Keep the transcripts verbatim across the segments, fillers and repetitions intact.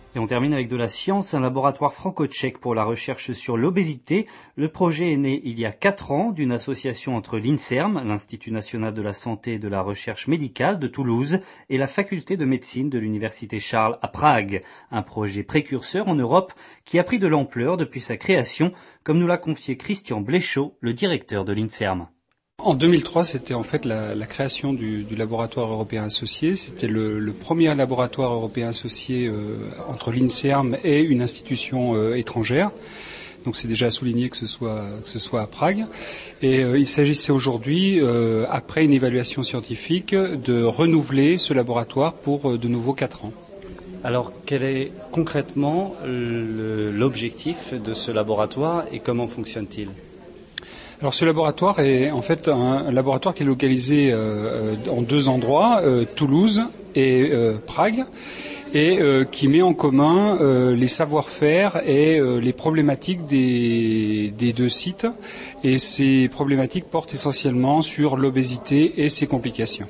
Et on termine avec de la science, un laboratoire franco-tchèque pour la recherche sur l'obésité. Le projet est né il y a quatre ans d'une association entre l'INSERM, l'Institut national de la santé et de la recherche médicale de Toulouse, et la faculté de médecine de l'université Charles à Prague. Un projet précurseur en Europe qui a pris de l'ampleur depuis sa création, comme nous l'a confié Christian Bléchaud, le directeur de l'INSERM. En deux mille trois, c'était en fait la, la création du, du laboratoire européen associé. C'était le, le premier laboratoire européen associé euh, entre l'INSERM et une institution euh, étrangère. Donc c'est déjà à souligner que ce soit, que ce soit à Prague. Et euh, il s'agissait aujourd'hui, euh, après une évaluation scientifique, de renouveler ce laboratoire pour euh, de nouveau quatre ans. Alors, quel est concrètement le, l'objectif de ce laboratoire et comment fonctionne-t-il ? Alors ce laboratoire est en fait un, un laboratoire qui est localisé euh, en deux endroits, euh, Toulouse et euh, Prague, et euh, qui met en commun euh, les savoir-faire et euh, les problématiques des, des deux sites. Et ces problématiques portent essentiellement sur l'obésité et ses complications.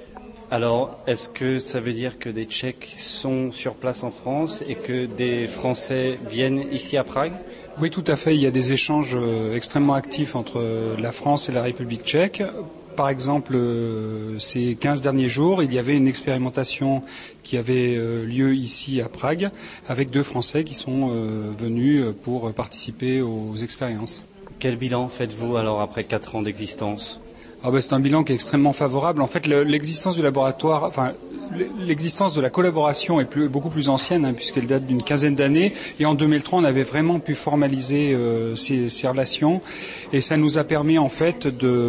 Alors, est-ce que ça veut dire que des Tchèques sont sur place en France et que des Français viennent ici à Prague ? Oui, tout à fait. Il y a des échanges extrêmement actifs entre la France et la République tchèque. Par exemple, ces quinze derniers jours, il y avait une expérimentation qui avait lieu ici à Prague avec deux Français qui sont venus pour participer aux expériences. Quel bilan faites-vous alors après quatre ans d'existence ? Ah ben, c'est un bilan qui est extrêmement favorable. En fait, le, l'existence du laboratoire, enfin, l'existence de la collaboration est plus, beaucoup plus ancienne, hein, puisqu'elle date d'une quinzaine d'années. Et en deux mille trois, on avait vraiment pu formaliser euh, ces, ces relations, et ça nous a permis en fait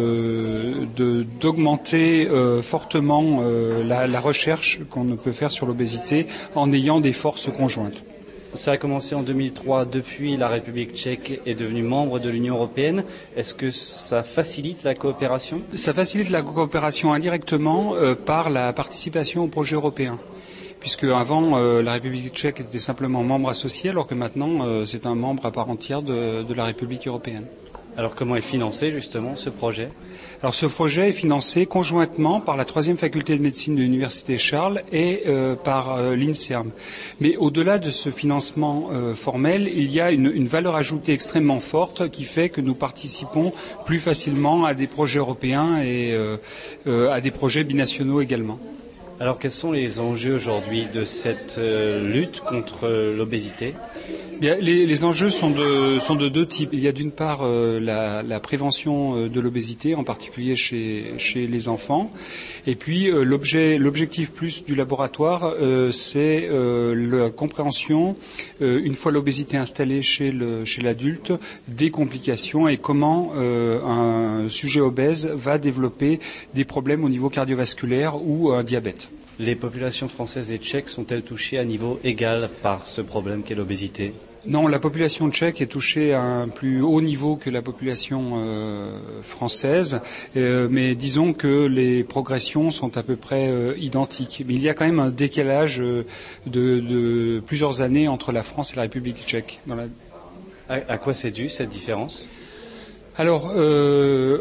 de, de d'augmenter euh, fortement euh, la, la recherche qu'on peut faire sur l'obésité en ayant des forces conjointes. Ça a commencé en deux mille trois, depuis la République tchèque est devenue membre de l'Union européenne. Est-ce que ça facilite la coopération ? Ça facilite la coopération indirectement euh, par la participation au projet européen. Puisque avant, euh, la République tchèque était simplement membre associé, alors que maintenant, euh, c'est un membre à part entière de, de la République européenne. Alors comment est financé justement ce projet ? Alors ce projet est financé conjointement par la troisième faculté de médecine de l'université Charles et euh, par euh, l'INSERM. Mais au-delà de ce financement euh, formel, il y a une, une valeur ajoutée extrêmement forte qui fait que nous participons plus facilement à des projets européens et euh, euh, à des projets binationaux également. Alors quels sont les enjeux aujourd'hui de cette euh, lutte contre euh, l'obésité ? Bien, les, les enjeux sont de, sont de deux types. Il y a d'une part euh, la, la prévention de l'obésité, en particulier chez, chez les enfants. Et puis euh, l'objet, l'objectif plus du laboratoire, euh, c'est euh, la compréhension, euh, une fois l'obésité installée chez, le, chez l'adulte, des complications et comment euh, un sujet obèse va développer des problèmes au niveau cardiovasculaire ou un diabète. Les populations françaises et tchèques sont-elles touchées à niveau égal par ce problème qu'est l'obésité ? Non, la population tchèque est touchée à un plus haut niveau que la population euh, française, euh, mais disons que les progressions sont à peu près euh, identiques. Mais il y a quand même un décalage euh, de, de plusieurs années entre la France et la République tchèque. Dans la... à, à quoi c'est dû cette différence ? Alors, euh,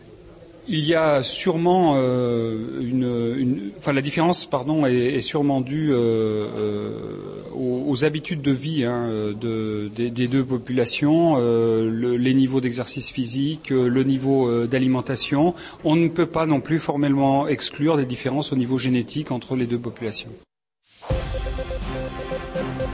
il y a sûrement euh, une, une, enfin la différence, pardon, est, est sûrement due euh, euh, aux, aux habitudes de vie hein, de, des, des deux populations, euh, le, les niveaux d'exercice physique, le niveau euh, d'alimentation. On ne peut pas non plus formellement exclure des différences au niveau génétique entre les deux populations.